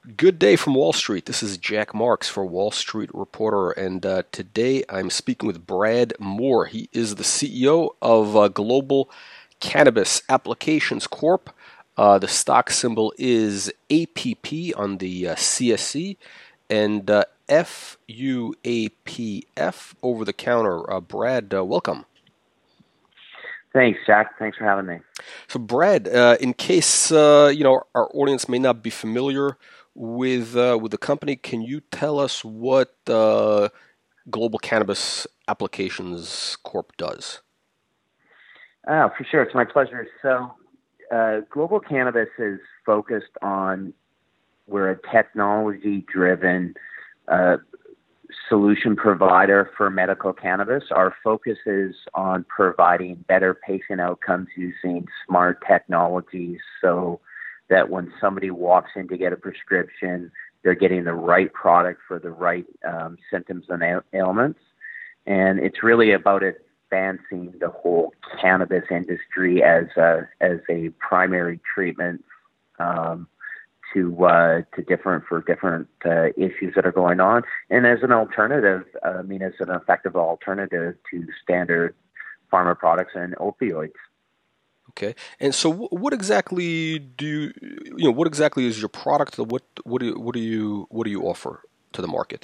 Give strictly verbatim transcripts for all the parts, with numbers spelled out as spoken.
Good day from Wall Street. This is Jack Marks for Wall Street Reporter, and uh, today I'm speaking with Brad Moore. He is the C E O of uh, Global Cannabis Applications Corp. Uh, the stock symbol is A P P on the uh, C S E, and uh, F U A P F over the counter. Uh, Brad, uh, welcome. Thanks, Jack. Thanks for having me. So, Brad, uh, in case uh, you know our audience may not be familiar with uh, with the company, can you tell us what uh, Global Cannabis Applications Corp does? Oh, for sure. It's my pleasure. So, uh, Global Cannabis is focused on, we're a technology-driven uh, solution provider for medical cannabis. Our focus is on providing better patient outcomes using smart technologies so that when somebody walks in to get a prescription, they're getting the right product for the right um, symptoms and ail- ailments. And it's really about advancing the whole cannabis industry as a, as a primary treatment um, to uh, to different for different uh, issues that are going on, and as an alternative, uh, I mean, as an effective alternative to standard pharma products and opioids. Okay, and so wh- what exactly do you, you know what exactly is your product? What what do you, what do you what do you offer to the market?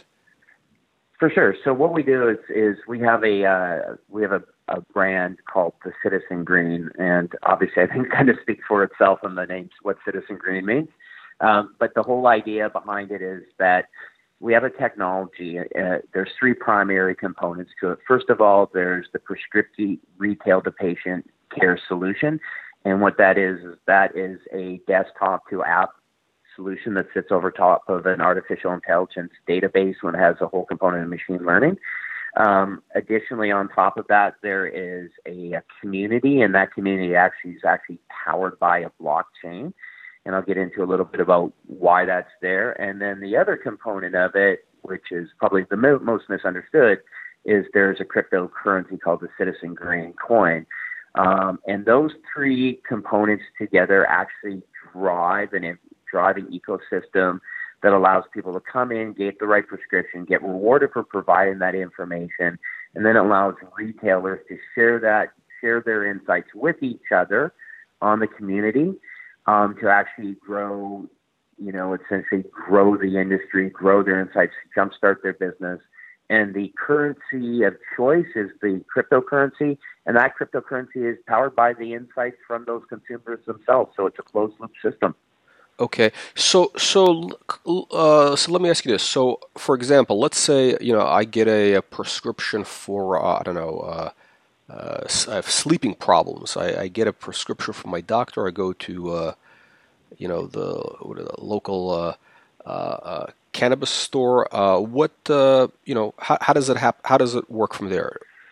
For sure. So what we do is is we have a uh, we have a, a brand called the Citizen Green, and obviously I think it kind of speaks for itself in the name what Citizen Green means. Um, but the whole idea behind it is that we have a technology. Uh, there's three primary components to it. First of all, there's the prescriptive retail to patient care solution. And what that is, is that is a desktop to app solution that sits over top of an artificial intelligence database when it has a whole component of machine learning. Um, additionally, on top of that, there is a, a community, and that community actually is actually powered by a blockchain. And I'll get into a little bit about why that's there. And then the other component of it, which is probably the mo- most misunderstood, is there's a cryptocurrency called the Citizen Green coin. Um, and those three components together actually drive an drive an ecosystem that allows people to come in, get the right prescription, get rewarded for providing that information, and then allows retailers to share that, share their insights with each other on the community. Um, to actually grow, you know, essentially grow the industry, grow their insights, jumpstart their business. And the currency of choice is the cryptocurrency, and that cryptocurrency is powered by the insights from those consumers themselves. So it's a closed loop system. Okay, so so uh, so let me ask you this. So, for example, let's say you know I get a, a prescription for uh, I don't know. Uh, Uh, I have sleeping problems. I, I get a prescription from my doctor. I go to, uh, you know, the, what, the local uh, uh, uh, cannabis store. Uh, what, uh, you know, how, how does it hap- How does it work from there?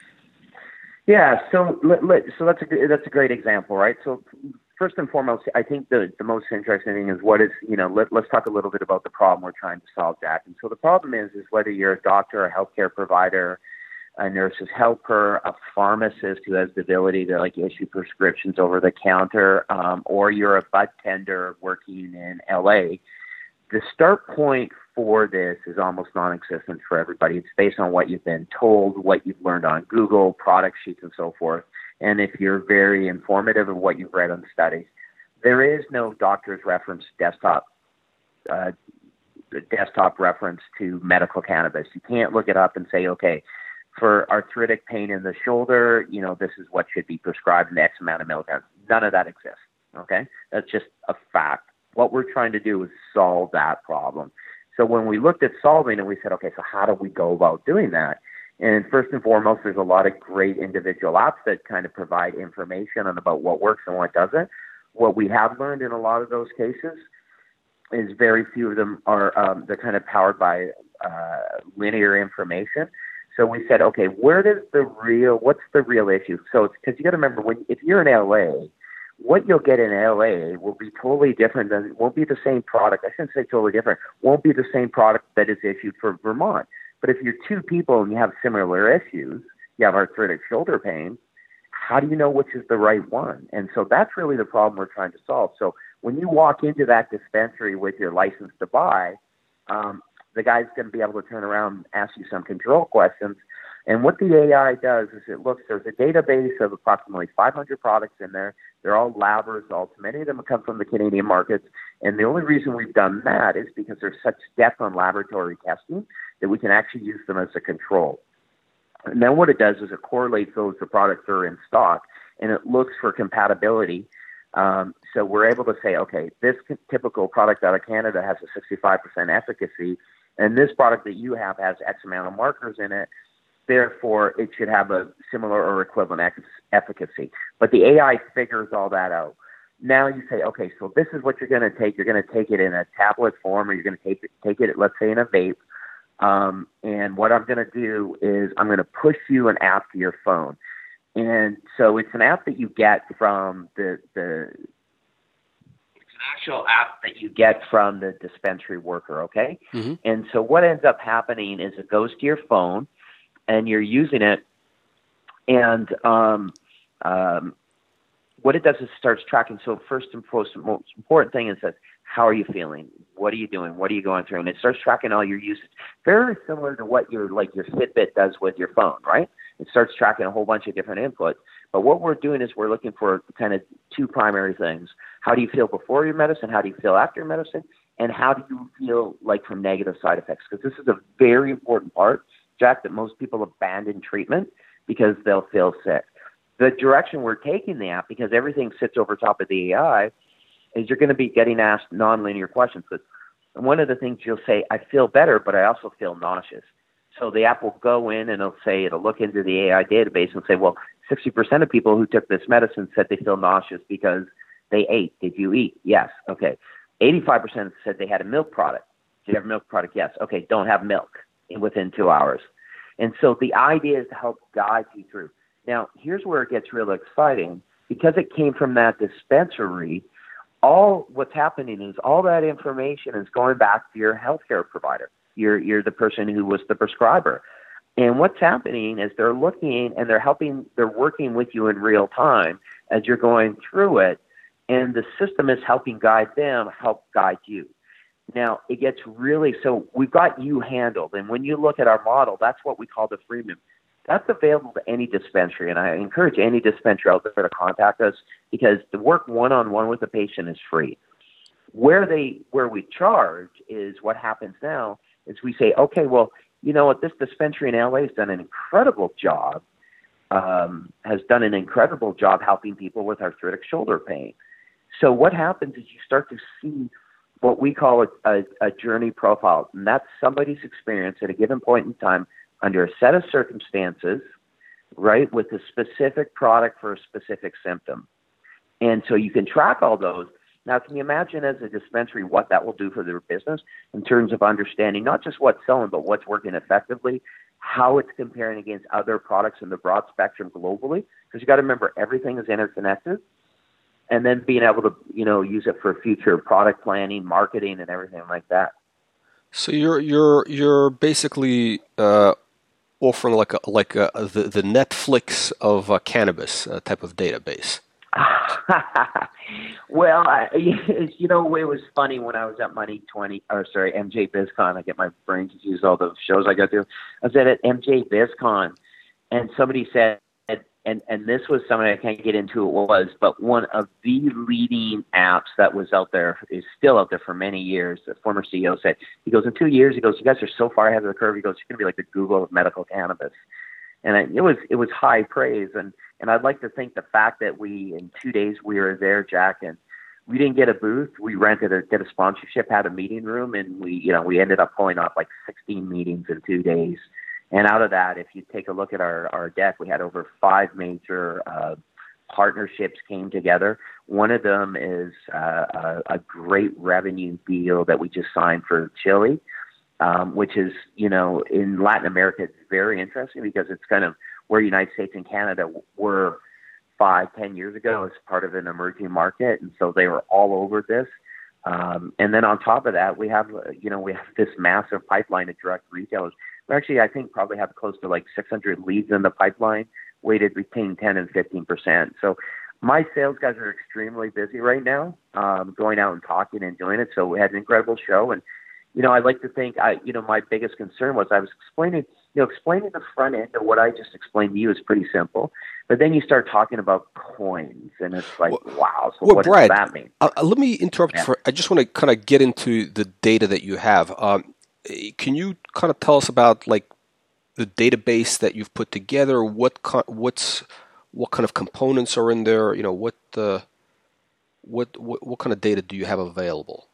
Yeah, so let, let, so that's a that's a great example, right? So first and foremost, I think the the most interesting thing is what is you know let, let's talk a little bit about the problem we're trying to solve, Jack. And so the problem is is whether you're a doctor, a healthcare provider, a nurse's helper, a pharmacist who has the ability to like issue prescriptions over the counter, um, or you're a bud tender working in L A. The start point for this is almost non-existent for everybody. It's based on what you've been told, what you've learned on Google, product sheets, and so forth. And if you're very informative of what you've read on studies, there is no doctor's reference desktop uh, desktop reference to medical cannabis. You can't look it up and say, okay, for arthritic pain in the shoulder, you know, this is what should be prescribed in X amount of milligrams. None of that exists, okay? That's just a fact. What we're trying to do is solve that problem. So when we looked at solving it, we said, okay, so how do we go about doing that? And first and foremost, there's a lot of great individual apps that kind of provide information on about what works and what doesn't. What we have learned in a lot of those cases is very few of them are, um, they're kind of powered by uh, linear information. So we said, okay, where does the real, what's the real issue? So it's because you got to remember, when if you're in L A, what you'll get in L A will be totally different than, won't be the same product. I shouldn't say totally different, won't be the same product that is issued for Vermont. But if you're two people and you have similar issues, you have arthritic shoulder pain, how do you know which is the right one? And so that's really the problem we're trying to solve. So when you walk into that dispensary with your license to buy, um, the guy's going to be able to turn around and ask you some control questions. And what the A I does is it looks, there's a database of approximately five hundred products in there. They're all lab results. Many of them come from the Canadian markets. And the only reason we've done that is because there's such depth on laboratory testing that we can actually use them as a control. And then what it does is it correlates those to products that are in stock, and it looks for compatibility. Um, so we're able to say, okay, this typical product out of Canada has a sixty-five percent efficacy, and this product that you have has X amount of markers in it. Therefore, it should have a similar or equivalent efficacy. But the A I figures all that out. Now you say, okay, so this is what you're going to take. You're going to take it in a tablet form, or you're going to take it, take it, let's say, in a vape. Um, and what I'm going to do is I'm going to push you an app to your phone. And so it's an app that you get from the, the it's an actual app that you get from the dispensary worker, okay? Mm-hmm. And so what ends up happening is it goes to your phone, and you're using it, and um, um, what it does is it starts tracking. So first and foremost, most important thing is that, how are you feeling? What are you doing? What are you going through? And it starts tracking all your usage, very similar to what your like your Fitbit does with your phone, right? It starts tracking a whole bunch of different inputs. But what we're doing is we're looking for kind of two primary things. How do you feel before your medicine? How do you feel after your medicine? And how do you feel like from negative side effects? Because this is a very important part, Jack, that most people abandon treatment because they'll feel sick. The direction we're taking the app, because everything sits over top of the A I, is you're going to be getting asked nonlinear questions. Because one of the things you'll say, I feel better, but I also feel nauseous. So the app will go in and it'll say, it'll look into the A I database and say, well, sixty percent of people who took this medicine said they feel nauseous because they ate. Did you eat? Yes. Okay. eighty-five percent said they had a milk product. Did you have a milk product? Yes. Okay. Don't have milk within two hours. And so the idea is to help guide you through. Now, here's where it gets real exciting. Because it came from that dispensary, all what's happening is all that information is going back to your healthcare provider. You're, you're the person who was the prescriber. And what's happening is they're looking and they're helping, they're working with you in real time as you're going through it. And the system is helping guide them, help guide you. Now, it gets really, so we've got you handled. And when you look at our model, that's what we call the freemium. That's available to any dispensary. And I encourage any dispensary out there to contact us because the work one-on-one with the patient is free. Where they, where we charge is what happens now is we say, okay, well, you know what, this dispensary in L A has done an incredible job, um, has done an incredible job helping people with arthritic shoulder pain. So what happens is you start to see what we call a, a, a journey profile, and that's somebody's experience at a given point in time under a set of circumstances, right, with a specific product for a specific symptom. And so you can track all those. Now, can you imagine as a dispensary what that will do for their business in terms of understanding not just what's selling, but what's working effectively, how it's comparing against other products in the broad spectrum globally? Because you got to remember, everything is interconnected. And then being able to, you know, use it for future product planning, marketing, and everything like that. So you're you're you're basically uh, offering like a, like a, the the Netflix of uh, cannabis uh, type of database. Well, I, you know, it was funny when I was at Money twenty, or sorry, M J BizCon. I get my brain confused, all the shows I go to. I was at M J BizCon, and somebody said, and and this was something I can't get into what it was, but one of the leading apps that was out there, is still out there for many years. The former C E O said, he goes, in two years, he goes, you guys are so far ahead of the curve. He goes, you're going to be like the Google of medical cannabis. And I, it was it was high praise. And, and I'd like to think the fact that we, in two days, we were there, Jack, and we didn't get a booth. We rented a, did a sponsorship, had a meeting room, and we, you know, we ended up pulling off like sixteen meetings in two days. And out of that, if you take a look at our, our deck, we had over five major uh, partnerships came together. One of them is uh, a, a great revenue deal that we just signed for Chile, um, which is, you know, in Latin America, it's very interesting because it's kind of where the United States and Canada were five, ten years ago as part of an emerging market. And so they were all over this. Um, and then on top of that, we have, uh, you know, we have this massive pipeline of direct retailers. We actually, I think, probably have close to like six hundred leads in the pipeline, weighted between ten and fifteen percent. So My sales guys are extremely busy right now, um, going out and talking and doing it. So we had an incredible show, and you know, I like to think, I, you know, my biggest concern was I was explaining, you know, explaining the front end of what I just explained to you is pretty simple, but then you start talking about coins, and it's like, Well, wow. So well what Brad, does that mean? uh, uh, let me interrupt Yeah. for. I just want to kind of get into the data that you have. Um, eh, can you kind of tell us about like the database that you've put together? What kind, what's what kind of components are in there? You know, what uh, what what what kind of data do you have available?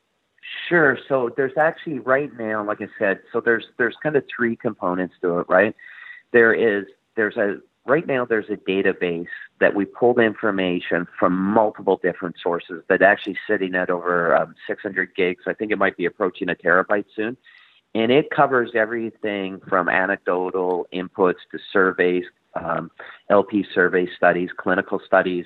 Sure. So there's actually right now, like I said, so there's there's kind of three components to it, right? There is there's a right now there's a database that we pulled information from multiple different sources that actually sitting at over um, six hundred gigs. I think it might be approaching a terabyte soon, and it covers everything from anecdotal inputs to surveys, um, L P survey studies, clinical studies,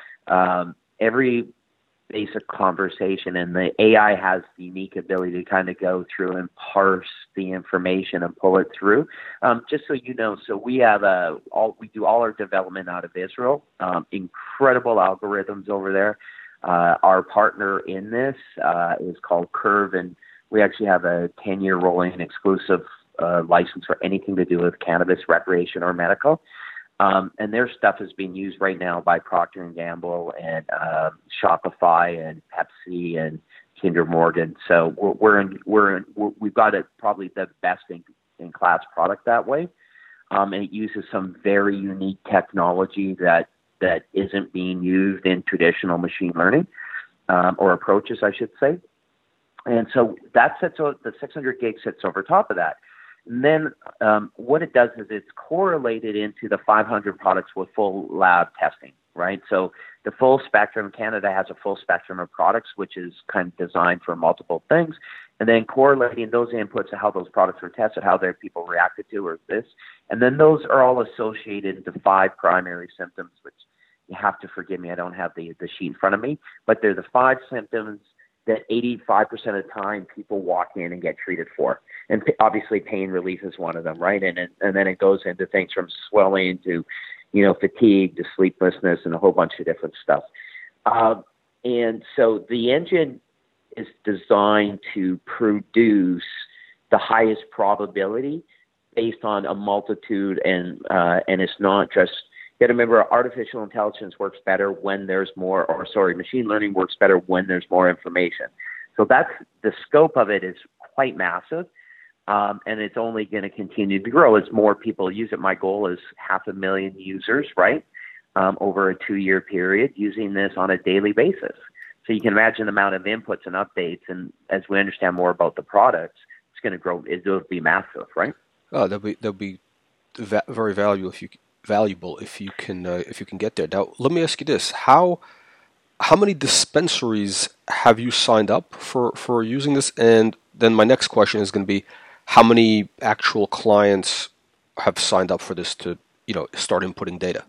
um, every basic conversation, and the A I has the unique ability to kind of go through and parse the information and pull it through. Um, just so you know, so we have a all we do all our development out of Israel. Um, incredible algorithms over there. Uh, our partner in this uh, is called Curve, and we actually have a ten-year rolling exclusive uh, license for anything to do with cannabis, recreation, or medical. Um, and their stuff is being used right now by Procter and Gamble and uh, Shopify and Pepsi and Kinder Morgan. So we're we're, in, we're, in, we're we've got it probably the best in, in class product that way, um, and it uses some very unique technology that that isn't being used in traditional machine learning um, or approaches, I should say. And so that sits the six hundred gig sits over top of that. And then um, what it does is it's correlated into the five hundred products with full lab testing, right? So the full spectrum, Canada has a full spectrum of products, which is kind of designed for multiple things. And then correlating those inputs to how those products were tested, how their people reacted to or this. And then those are all associated to five primary symptoms, which you have to forgive me, I don't have the, the sheet in front of me, but they're the five symptoms that eighty-five percent of the time people walk in and get treated for. And p- obviously pain relief is one of them, right? And, and and then it goes into things from swelling to, you know, fatigue to sleeplessness and a whole bunch of different stuff. Um, and so the engine is designed to produce the highest probability based on a multitude, and uh, and it's not just, you got to remember, artificial intelligence works better when there's more, or sorry, machine learning works better when there's more information. So that's the scope of it is quite massive, um, and it's only going to continue to grow as more people use it. My goal is half a million users, right, um, over a two-year period using this on a daily basis. So you can imagine the amount of inputs and updates, and as we understand more about the products, it's going to grow. It'll be massive, right? Oh, that'll be that'll be va- very valuable if you valuable if you can uh, if you can get there. Now, let me ask you this: how how many dispensaries have you signed up for for using this? And then my next question is going to be, how many actual clients have signed up for this to, you know, start inputting data?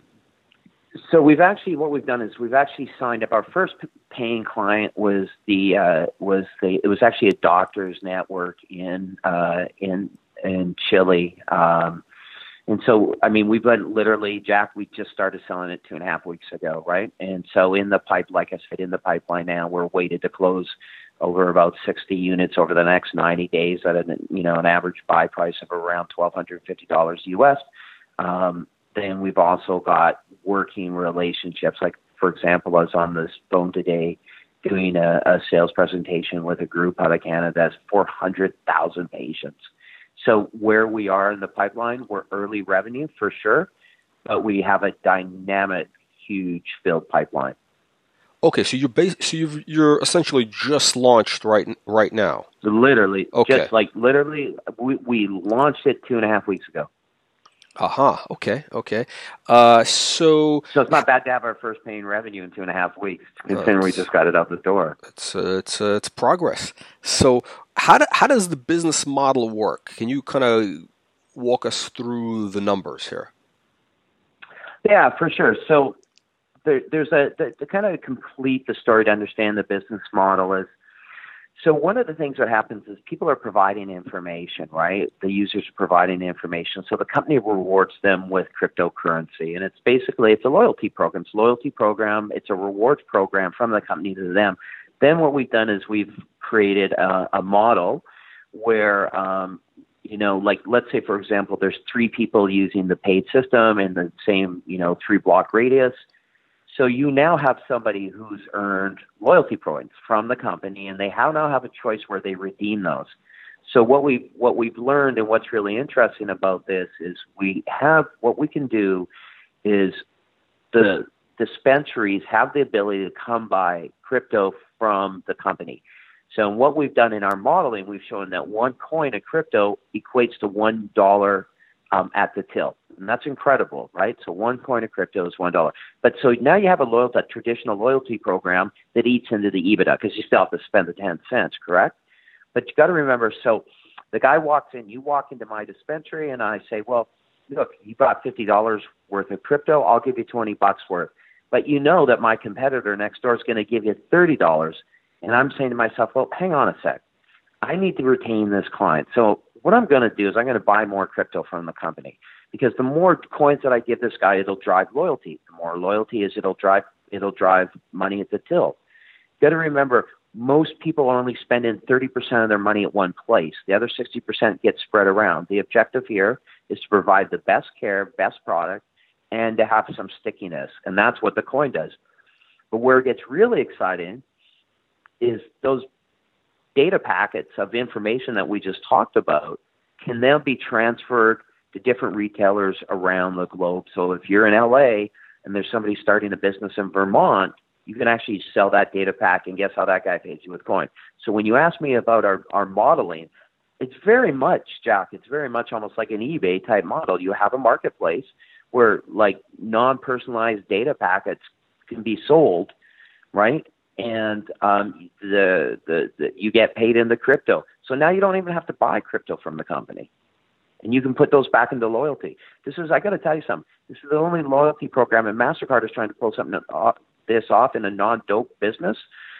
So we've actually, what we've done is we've actually signed up. Our first paying client was the uh, was the it was actually a doctors network in uh, in in Chile. Um, And so, I mean, we've been literally, Jack, we just started selling it two and a half weeks ago, right? And so in the pipe, like I said, in the pipeline now, we're waited to close over about sixty units over the next ninety days at an, you know, an average buy price of around twelve fifty dollars U S. Um, then we've also got working relationships. Like, for example, I was on this phone today doing a, a sales presentation with a group out of Canada that's four hundred thousand patients. So where we are in the pipeline, we're early revenue for sure, but we have a dynamic, huge filled pipeline. Okay, so you're bas- so you've, you're essentially just launched right right now. Literally, Okay. just like literally, we, we launched it two and a half weeks ago. Aha. Uh-huh. Okay. Okay. Uh, so so it's not bad to have our first paying revenue in two and a half weeks, considering uh, we just got it out the door. It's uh, it's uh, it's progress. So how do, how does the business model work? Can you kind of walk us through the numbers here? Yeah, for sure. So there, there's a the, to kind of complete the story to understand the business model is. So one of the things that happens is people are providing information, right? The users are providing information. So the company rewards them with cryptocurrency. And it's basically, it's a loyalty program. It's a loyalty program. It's a rewards program from the company to them. Then what we've done is we've created a, a model where, um, you know, like let's say, for example, there's three people using the paid system in the same, you know, three block radius. So you now have somebody who's earned loyalty points from the company, and they have now have a choice where they redeem those. So what we what we've learned, and what's really interesting about this, is we have what we can do is the dispensaries have the ability to come by crypto from the company. So what we've done in our modeling, we've shown that one coin of crypto equates to one dollar um, at the till. And that's incredible, right? So one coin of crypto is one dollar. But so now you have a loyalty, a traditional loyalty program that eats into the EBITDA because you still have to spend the ten cents, correct? But you got to remember, so the guy walks in, you walk into my dispensary, and I say, well, look, you bought fifty dollars worth of crypto, I'll give you twenty bucks worth. But you know that my competitor next door is going to give you thirty dollars. And I'm saying to myself, well, hang on a sec. I need to retain this client. So what I'm going to do is I'm going to buy more crypto from the company, because the more coins that I give this guy, it'll drive loyalty. The more loyalty is, it'll drive it'll drive money at the till. You got to remember, most people are only spending thirty percent of their money at one place. The other sixty percent gets spread around. The objective here is to provide the best care, best product, and to have some stickiness. And that's what the coin does. But where it gets really exciting is those data packets of information that we just talked about can now be transferred to different retailers around the globe. So if you're in L A and there's somebody starting a business in Vermont, you can actually sell that data pack, and guess how that guy pays you with coin. So when you ask me about our, our modeling, it's very much, Jack, it's very much almost like an eBay type model. You have a marketplace where like non-personalized data packets can be sold, right? And um, the, the the you get paid in the crypto. So now you don't even have to buy crypto from the company, and you can put those back into loyalty. This is, I got to tell you something. This is the only loyalty program, and MasterCard is trying to pull something off, this off in a non-dope business.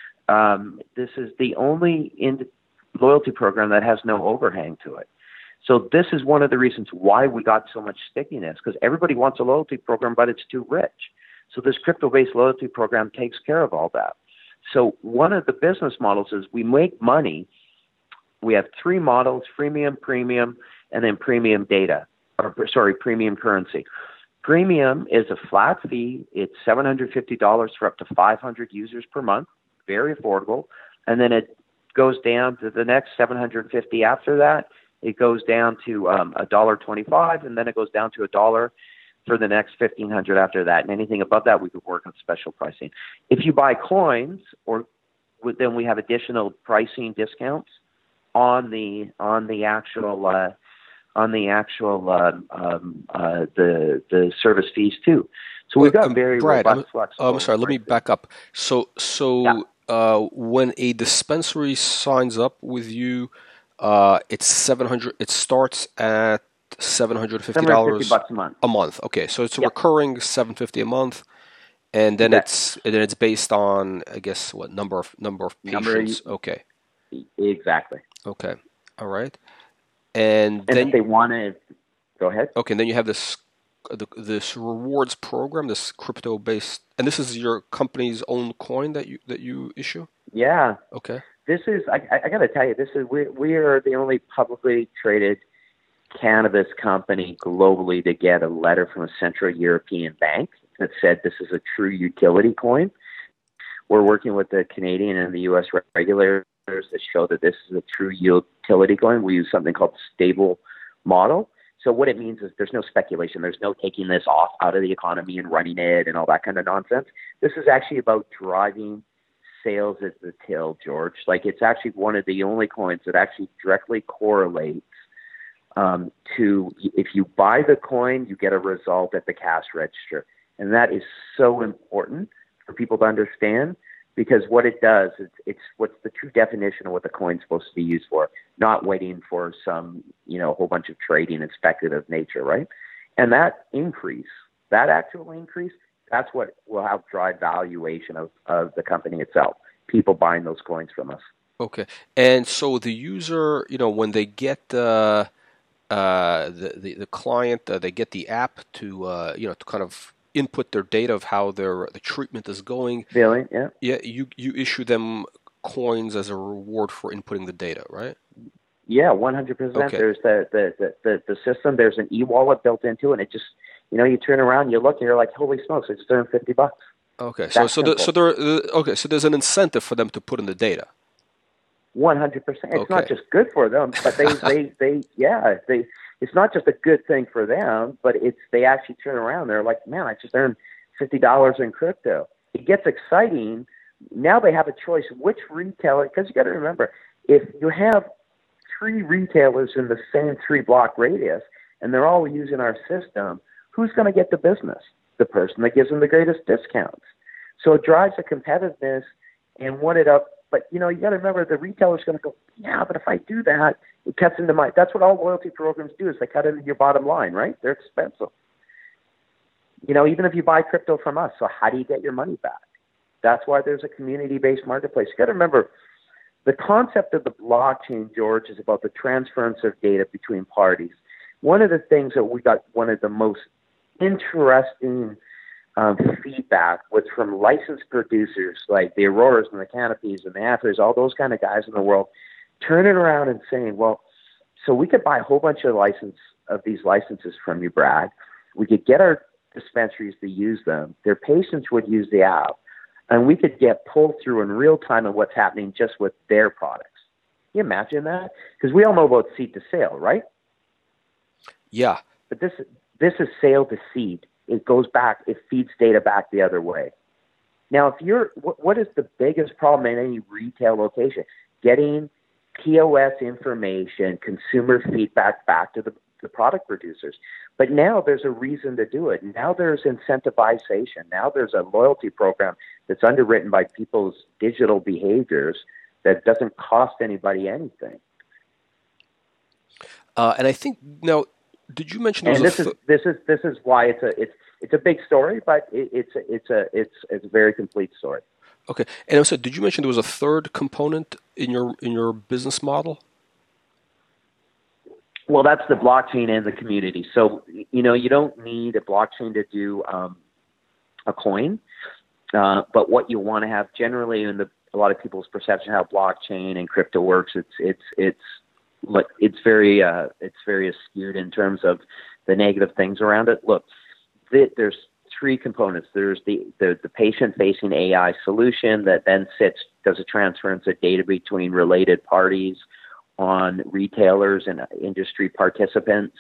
Um, this is the only in loyalty program that has no overhang to it. So this is one of the reasons why we got so much stickiness, because everybody wants a loyalty program, but it's too rich. So this crypto-based loyalty program takes care of all that. So one of the business models is we make money. We have three models: freemium, premium, and then premium data, or sorry, premium currency. Premium is a flat fee. It's seven hundred fifty dollars for up to five hundred users per month, very affordable. And then it goes down to the next seven hundred fifty after that. It goes down to um, one dollar twenty-five, and then it goes down to a dollar for the next fifteen hundred after that. And anything above that, we could work on special pricing. If you buy coins, or then we have additional pricing discounts on the on the actual uh, on the actual uh, um, uh, the the service fees too. So we've got um, very Brad, robust, I'm, flexible. I'm sorry. Let me back up. So so Yeah. uh, when a dispensary signs up with you, uh, it's seven hundred. It starts at seven hundred fifty dollars bucks a month. A month. Okay, so it's a Yep. recurring seven fifty a month, and then Exactly. it's and then it's based on, I guess, what number of number of Number of- patients. Okay, Exactly. okay, all right, and, And then if they want to, go ahead. okay, and then you have this the, this rewards program, this crypto based, and this is your company's own coin that you that you issue. Yeah. Okay, This is, I, I got to tell you, this is, we, we are the only publicly traded cannabis company globally to get a letter from a Central European bank that said this is a true utility coin. We're working with the Canadian and the U S regulators to show that this is a true utility coin. We use something called stable model. So what it means is there's no speculation. There's no taking this off out of the economy and running it and all that kind of nonsense. This is actually about driving sales at the till, George. Like, it's actually one of the only coins that actually directly correlates um, to, if you buy the coin, you get a result at the cash register. And that is so important for people to understand, because what it does is it's what's the true definition of what the coin's supposed to be used for, not waiting for some, you know, whole bunch of trading and speculative nature, right? And that increase, that actual increase, that's what will help drive valuation of, of the company itself, people buying those coins from us. Okay. And so the user, you know, when they get uh, uh, the, the the client, uh, they get the app to uh, you know to kind of input their data of how their the treatment is going. Feeling, yeah. Yeah, you you issue them coins as a reward for inputting the data, right? Yeah, one hundred percent. Okay. There's the, the, the, the, the system, there's an e-wallet built into it, and it just, you know, you turn around, you look, and you're like, holy smokes, I just earned fifty bucks. Okay. So That so the, so simple. there uh, okay. So there's an incentive for them to put in the data. one hundred percent. It's not Okay. just good for them, but they, they, they, yeah, they, it's not just a good thing for them, but it's, they actually turn around. They're like, man, I just earned fifty dollars in crypto. It gets exciting. Now they have a choice which retailer, because you got to remember, if you have three retailers in the same three block radius and they're all using our system, who's going to get the business? The person that gives them the greatest discounts. So it drives a competitiveness and what it up. But, you know, you got to remember the retailer's going to go, yeah, but if I do that, it cuts into my, that's what all loyalty programs do is they cut into your bottom line, right? They're expensive. You know, even if you buy crypto from us, so how do you get your money back? That's why there's a community-based marketplace. You got to remember, the concept of the blockchain, George, is about the transference of data between parties. One of the things that we got, one of the most interesting um, feedback was from licensed producers like the Auroras and the Canopies and the Athers, all those kind of guys in the world, turning around and saying, well, so we could buy a whole bunch of license of these licenses from you, Brad. We could get our dispensaries to use them. Their patients would use the app. And we could get pulled through in real time of what's happening just with their products. Can you imagine that? Because we all know about seed to sale, right? Yeah. But this this is sale to seed. It goes back. It feeds data back the other way. Now, if you're, what, what is the biggest problem in any retail location? Getting P O S information, consumer feedback back to the, the product producers. But now there's a reason to do it. Now there's incentivization. Now there's a loyalty program that's underwritten by people's digital behaviors that doesn't cost anybody anything. Uh, and I think now, did you mention there And was this a is this is this is why it's a it's it's a big story, but it, it's a, it's a it's it's a very complete story. okay? And also, did you mention there was a third component in your in your business model? Well, that's the blockchain and the community. So, you know, you don't need a blockchain to do um, a coin, uh, but what you want to have generally in the a lot of people's perception how blockchain and crypto works, it's it's it's it's very uh, it's very skewed in terms of the negative things around it. Look, there's three components. There's the the, the patient-facing A I solution that then sits does a transference of data between related parties on retailers and industry participants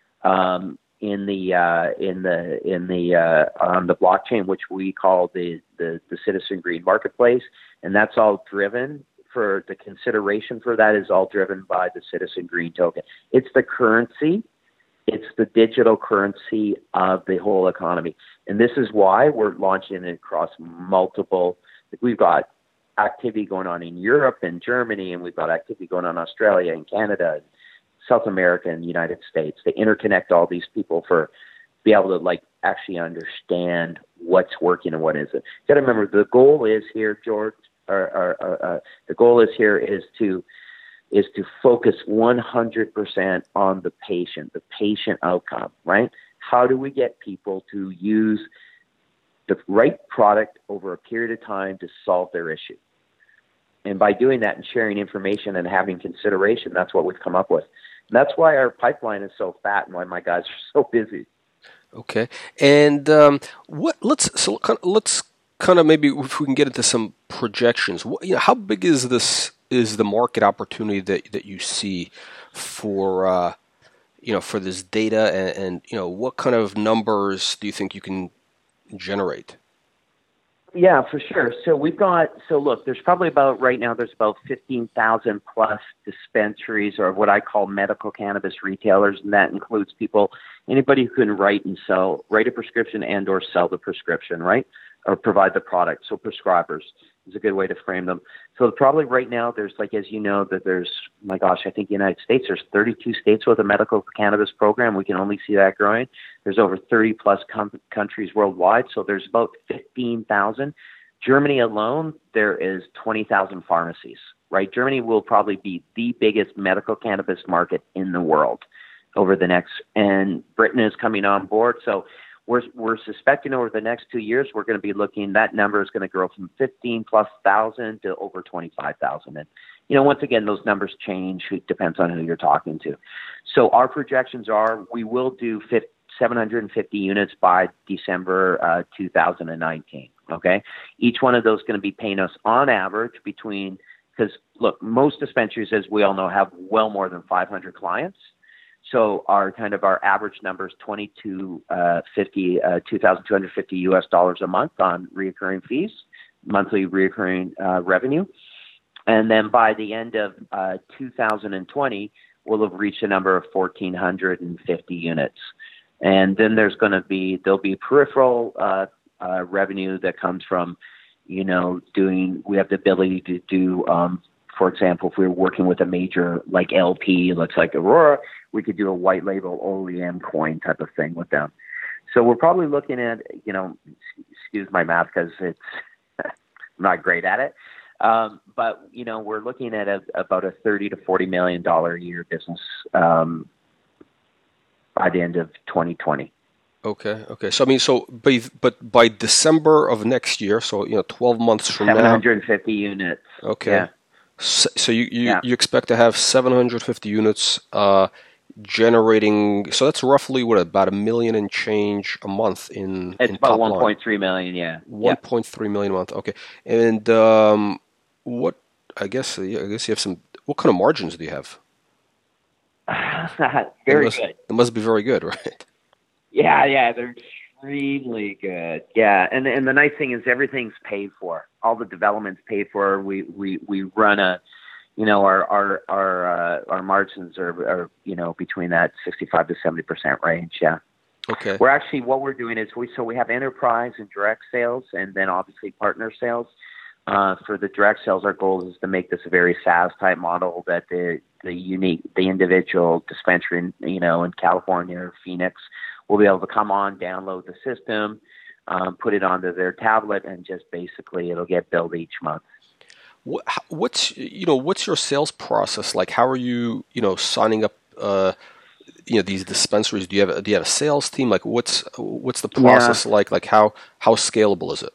um, in the uh, in the in the uh, on the blockchain, which we call the, the the Citizen Green Marketplace, and that's all driven for the consideration for that is all driven by the Citizen Green token. It's the currency, it's the digital currency of the whole economy, and this is why we're launching it across multiple. We've got activity going on in Europe and Germany, and we've got activity going on in Australia and Canada, and South America and the United States. They interconnect all these people for be able to like actually understand what's working and what isn't. You got to remember the goal is here, George. Or, or, or uh, the goal is here is to is to focus one hundred percent on the patient, the patient outcome. Right? How do we get people to use the right product over a period of time to solve their issue? And by doing that and sharing information and having consideration, that's what we've come up with. And that's why our pipeline is so fat and why my guys are so busy. Okay, and um, what? Let's so let's kind of maybe if we can get into some projections. What, you know, how big is this? Is the market opportunity that that you see for uh, you know for this data, and, and you know what kind of numbers do you think you can generate? Yeah, for sure. So we've got, so look, there's probably about, right now, there's about fifteen thousand plus dispensaries or what I call medical cannabis retailers. And that includes people, anybody who can write and sell, write a prescription and or sell the prescription, right? Or provide the product. So prescribers is a good way to frame them. So probably right now there's like, as you know, that there's, my gosh, I think the United States, there's thirty-two states with a medical cannabis program. We can only see that growing. There's over thirty plus com- countries worldwide. So there's about fifteen thousand. Germany alone, there is twenty thousand pharmacies. right? Germany will probably be the biggest medical cannabis market in the world over the next, and Britain is coming on board. So we're, we're suspecting over the next two years, we're going to be looking, that number is going to grow from fifteen plus thousand to over twenty-five thousand. And, you know, once again, those numbers change. It depends on who you're talking to. So our projections are we will do seven hundred fifty units by December uh, two thousand nineteen. Okay. Each one of those is going to be paying us on average between, because look, most dispensaries, as we all know, have well more than five hundred clients. So our kind of our average number is twenty-two fifty, uh, two thousand two hundred fifty U S dollars a month on reoccurring fees, monthly reoccurring uh, revenue. And then by the end of uh, two thousand twenty, we'll have reached a number of one thousand four hundred fifty units. And then there's going to be, there'll be peripheral uh, uh, revenue that comes from, you know, doing, we have the ability to do, um, for example, if we were working with a major like L P, looks like Aurora, we could do a white label O E M coin type of thing with them. So we're probably looking at, you know, excuse my math because it's, I'm not great at it. Um, but, you know, we're looking at a, about a thirty to forty million dollars a year business um, by the end of twenty twenty. Okay. Okay. So, I mean, so, by, but by December of next year, so, you know, twelve months from now. seven hundred fifty units. Okay. Yeah. So, so you, you, yeah. you expect to have seven hundred fifty units uh, generating, so that's roughly, what, about a million and change a month in It's in about one point three million, yeah. one point three million a month, okay. And um, what, I guess, I guess you have some, what kind of margins do you have? Very must, good. It must be very good, right? Yeah, yeah, they're extremely good. Yeah, and and the nice thing is everything's paid for. All the development's paid for. We we we run a, you know, our our our uh, our margins are, are you know between that sixty-five to seventy percent range. Yeah. Okay. We're actually what we're doing is we so we have enterprise and direct sales, and then obviously partner sales. Uh, for the direct sales, our goal is to make this a very SaaS type model that the the unique the individual dispensary, in, you know, in California or Phoenix, will be able to come on, download the system, um, put it onto their tablet, and just basically it'll get billed each month. What, what's you know what's your sales process like? How are you you know signing up uh, you know these dispensaries? Do you have a, do you have a sales team? Like what's what's the process yeah. like? Like how how scalable is it?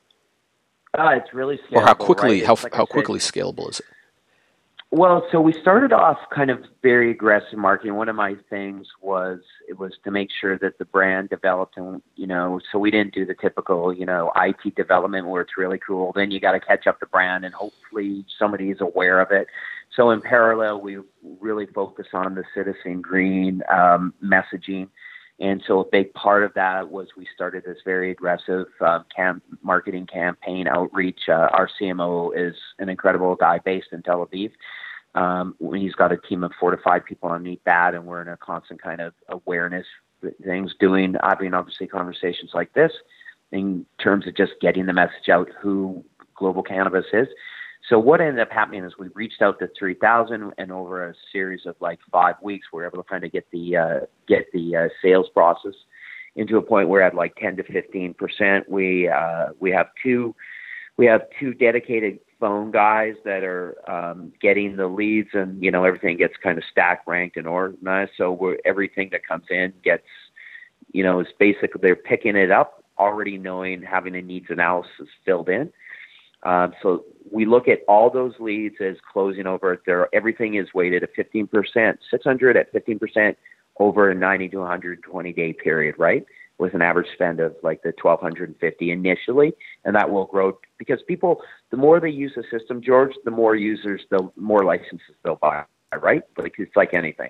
Uh, it's really scalable. Or how quickly right? how like how quickly scalable is it? Well, so we started off kind of very aggressive marketing. One of my things was it was to make sure that the brand developed, and you know, so we didn't do the typical, you know, I T development where it's really cool. Then you got to catch up the brand, and hopefully somebody is aware of it. So in parallel, we really focus on the Citizen Green um, messaging, and so a big part of that was we started this very aggressive um, camp marketing campaign outreach. Uh, our C M O is an incredible guy based in Tel Aviv. Um, he's got a team of four to five people underneath that, and we're in a constant kind of awareness things, doing, having obviously conversations like this in terms of just getting the message out who Global Cannabis is. So what ended up happening is we reached out to three thousand, and over a series of like five weeks, we were able to kind of get the uh, get the uh, sales process into a point where at like ten to fifteen percent. We uh, we have two we have two dedicated phone guys that are um, getting the leads, and you know everything gets kind of stack ranked and organized. So we're, everything that comes in gets, you know, is basically they're picking it up already knowing, having a needs analysis filled in. Um, so we look at all those leads as closing over. There, everything is weighted at fifteen percent, six hundred at fifteen percent over a ninety to one hundred twenty day period, right? With an average spend of like the twelve fifty initially, and that will grow because people, the more they use the system, George, the more users, the more licenses they'll buy, right? Like it's like anything.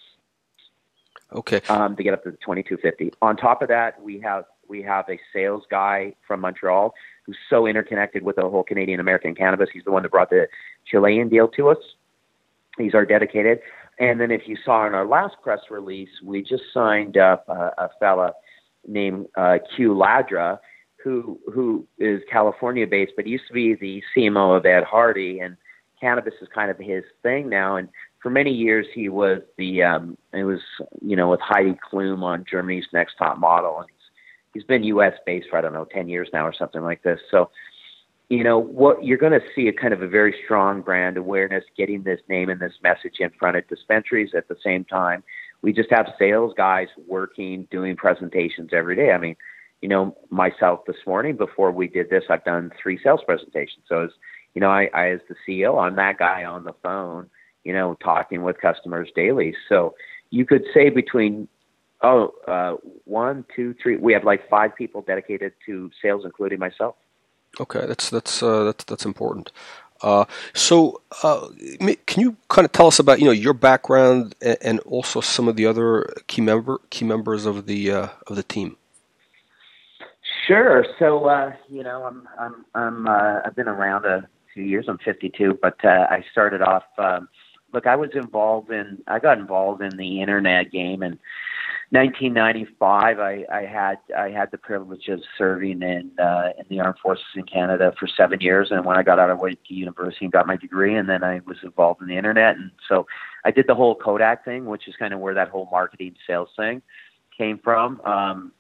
Okay. Um, to get up to the twenty-two fifty. On top of that, we have we have a sales guy from Montreal who's so interconnected with the whole Canadian American cannabis. He's the one that brought the Chilean deal to us. He's our dedicated. And then if you saw in our last press release, we just signed up a, a fella named uh, Q Ladra, who who is California based, but used to be the C M O of Ed Hardy, and cannabis is kind of his thing now. And for many years, he was the um, it was you know with Heidi Klum on Germany's Next Top Model, and he's he's been U S based for I don't know ten years now or something like this. So you know, what you're going to see a kind of a very strong brand awareness, getting this name and this message in front of dispensaries at the same time. We just have sales guys working, doing presentations every day. I mean, you know, myself this morning, before we did this, I've done three sales presentations. So, as you know, I, I as the C E O, I'm that guy on the phone, you know, talking with customers daily. So you could say between, oh, uh, one, two, three, we have like five people dedicated to sales, including myself. Okay, that's that's uh, that's that's important. Uh, so, uh, can you kind of tell us about you know your background and, and also some of the other key member key members of the uh, of the team? Sure. So, uh, you know, I'm I'm I'm uh, I've been around a few years. I'm fifty-two, but uh, I started off. Um, look, I was involved in. I got involved in the internet game in nineteen ninety-five. I, I had I had the privilege of serving in uh, in the armed forces in Canada for seven years, and when I got out, I went to university and got my degree, and then I was involved in the internet, and so I did the whole Kodak thing, which is kind of where that whole marketing sales thing came from. Um,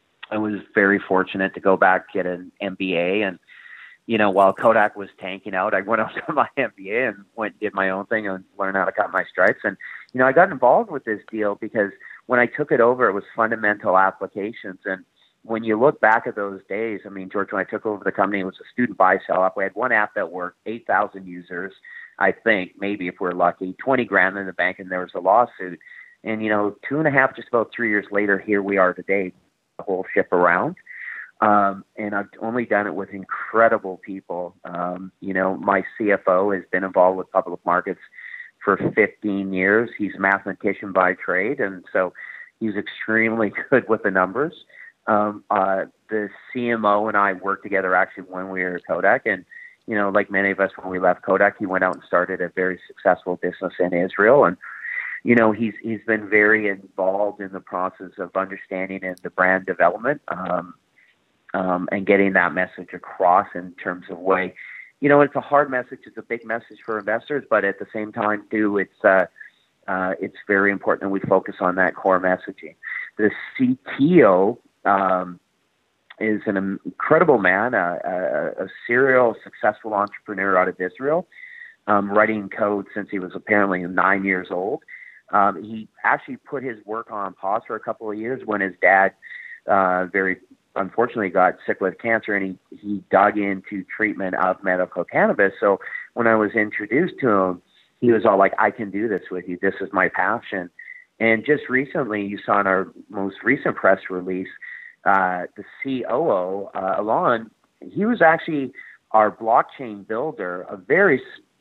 I was very fortunate to go back, get an M B A, and you know, while Kodak was tanking out, I went on to my M B A and went and did my own thing and learned how to cut my stripes. And you know, I got involved with this deal because when I took it over, it was fundamental applications. And when you look back at those days, I mean, George, when I took over the company, it was a student buy sell app. We had one app that worked, eight thousand users, I think, maybe if we're lucky, twenty grand in the bank, and there was a lawsuit. And you know, two and a half, just about three years later, here we are today. The whole ship around. Um, and I've only done it with incredible people. Um, you know, my C F O has been involved with public markets for fifteen years. He's a mathematician by trade, and so he's extremely good with the numbers. Um, uh, the C M O and I worked together actually when we were at Kodak, and you know, like many of us, when we left Kodak, he went out and started a very successful business in Israel, and you know, he's he's been very involved in the process of understanding and the brand development um, um, and getting that message across in terms of way. You know, it's a hard message. It's a big message for investors, but at the same time, too, it's uh, uh, it's very important that we focus on that core messaging. The C T O um, is an incredible man, a, a, a serial successful entrepreneur out of Israel, um, writing code since he was apparently nine years old. Um, he actually put his work on pause for a couple of years when his dad uh, very unfortunately got sick with cancer, and he, he dug into treatment of medical cannabis. So when I was introduced to him, he was all like, I can do this with you. This is my passion. And just recently, you saw in our most recent press release, uh, the C O O, uh, Alon, he was actually our blockchain builder, a very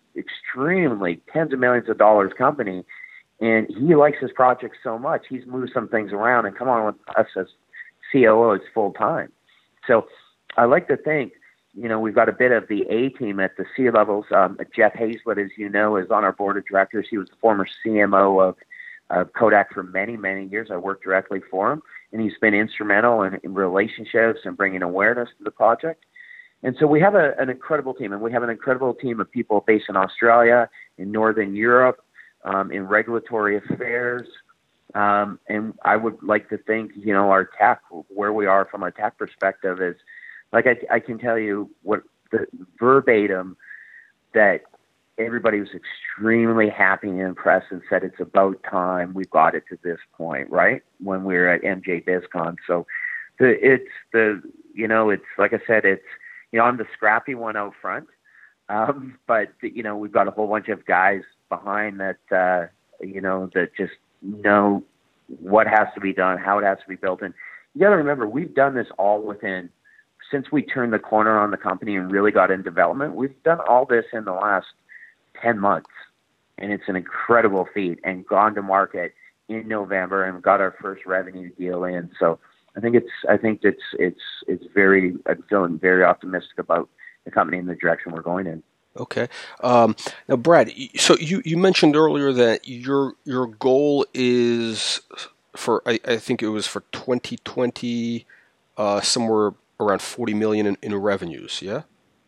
extremely tens of millions of dollars company. And he likes his project so much, he's moved some things around and come on with us as C O Os full time. So I like to think, you know, we've got a bit of the A team at the C levels. Um, Jeff Hazlett, as you know, is on our board of directors. He was the former C M O of uh, Kodak for many, many years. I worked directly for him, and he's been instrumental in, in relationships and bringing awareness to the project. And so we have a, an incredible team, and we have an incredible team of people based in Australia, in Northern Europe, Um, in regulatory affairs. Um, and I would like to think, you know, our tech, where we are from a tech perspective is, like I, I can tell you what the verbatim that everybody was extremely happy and impressed and said it's about time we've got it to this point, right? When we were at M J BizCon. So the, it's the, you know, it's like I said, it's, you know, I'm the scrappy one out front. Um, but, you know, we've got a whole bunch of guys behind that, uh, you know, that just know what has to be done, how it has to be built. And you got to remember, we've done this all within, since we turned the corner on the company and really got in development, we've done all this in the last ten months. And it's an incredible feat, and gone to market in November and got our first revenue deal in. So I think it's, I think it's, it's, it's very, I'm feeling very optimistic about the company and the direction we're going in. Okay. Um, now, Brad, so you, you mentioned earlier that your your goal is for, I, I think it was for twenty twenty, uh, somewhere around forty million in, in revenues, yeah?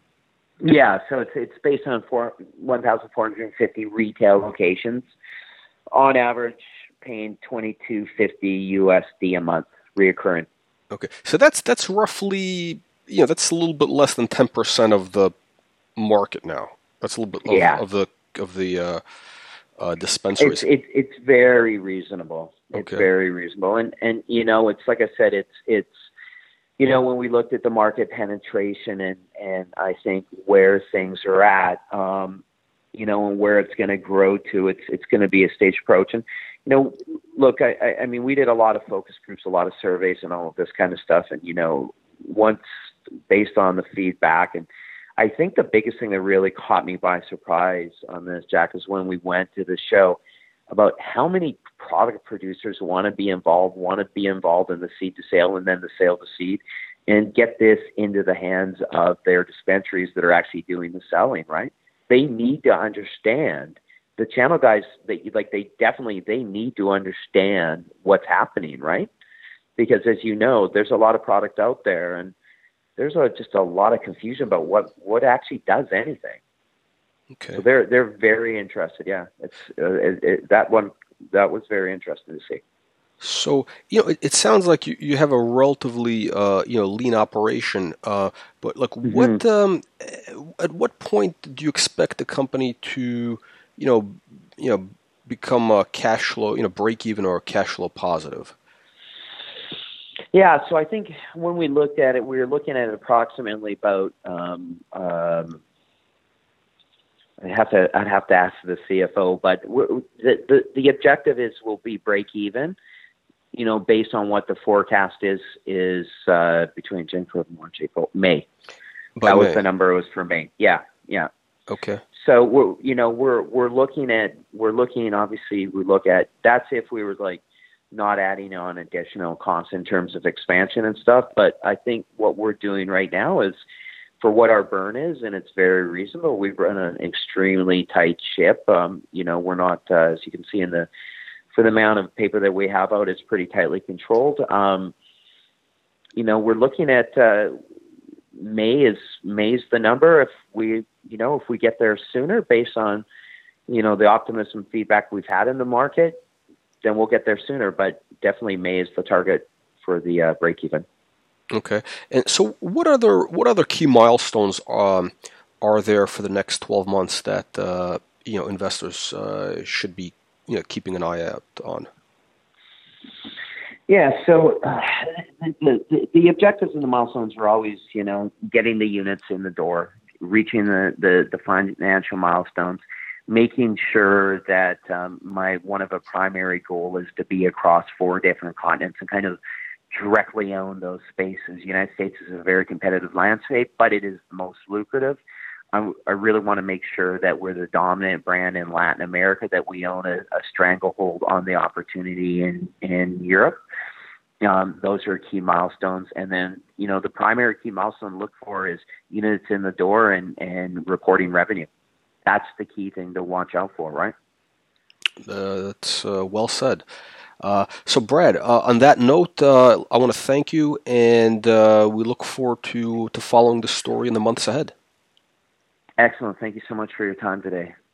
Yeah, so it's it's based on four, one thousand four hundred fifty retail locations, on average paying twenty-two fifty U S D a month, reoccurring. Okay, so that's that's roughly you know, that's a little bit less than ten percent of the market now. That's a little bit of, Yeah. of the of the uh, uh, dispensaries. It's it's it's very reasonable. It's Okay. very reasonable, and and you know, it's like I said, it's it's you know, when we looked at the market penetration and and I think where things are at, um, you know, and where it's going to grow to, it's it's going to be a staged approach. And you know, look, I I I mean, we did a lot of focus groups, a lot of surveys, and all of this kind of stuff, and you know, once based on the feedback and I think the biggest thing that really caught me by surprise on this, Jack, is when we went to the show about how many product producers want to be involved, want to be involved in the seed to sale and then the sale to seed and get this into the hands of their dispensaries that are actually doing the selling, right? They need to understand the channel guys, they, like they definitely, they need to understand what's happening, right? Because as you know, there's a lot of product out there and there's a, just a lot of confusion about what, what actually does anything. Okay. So they're they're very interested. Yeah, it's uh, it, it, that one that was very interesting to see. So you know, it, it sounds like you, you have a relatively uh, you know lean operation, uh, but like Mm-hmm. what um, at what point do you expect the company to you know you know become a cash flow you know break even or cash flow positive? Yeah, so I think when we looked at it, we were looking at approximately about. Um, um, I have to. I'd have to ask the C F O, but we're, the, the the objective is will be break even. You know, based on what the forecast is is uh, between January, March, April, May. By that May. was the number. It was for May. Yeah, yeah. Okay. So we're you know we're we're looking at we're looking obviously we look at that's if we were like not adding on additional costs in terms of expansion and stuff. But I think what we're doing right now is for what our burn is, and it's very reasonable. We run an extremely tight ship. Um, you know, we're not, uh, as you can see in the, for the amount of paper that we have out, it's pretty tightly controlled. Um, you know, we're looking at, uh, May is, May's the number. If we, you know, if we get there sooner based on, you know, the optimism feedback we've had in the market, then we'll get there sooner. But definitely May is the target for the uh, break even. Okay. And so what other what other key milestones um, are there for the next twelve months that uh, you know investors uh, should be you know keeping an eye out on? Yeah, so uh, the, the the objectives and the milestones are always, you know, getting the units in the door, reaching the, the, the financial milestones, making sure that um, my one of a primary goal is to be across four different continents and kind of directly own those spaces. The United States is a very competitive landscape, but it is the most lucrative. I, I really want to make sure that we're the dominant brand in Latin America, that we own a, a stranglehold on the opportunity in, in Europe. Um, those are key milestones. And then, you know, the primary key milestone to look for is units in the door and, and reporting revenue. That's the key thing to watch out for, right? Uh, that's uh, well said. Uh, so, Brad, uh, on that note, uh, I want to thank you, and uh, we look forward to, to following the story in the months ahead. Excellent. Thank you so much for your time today.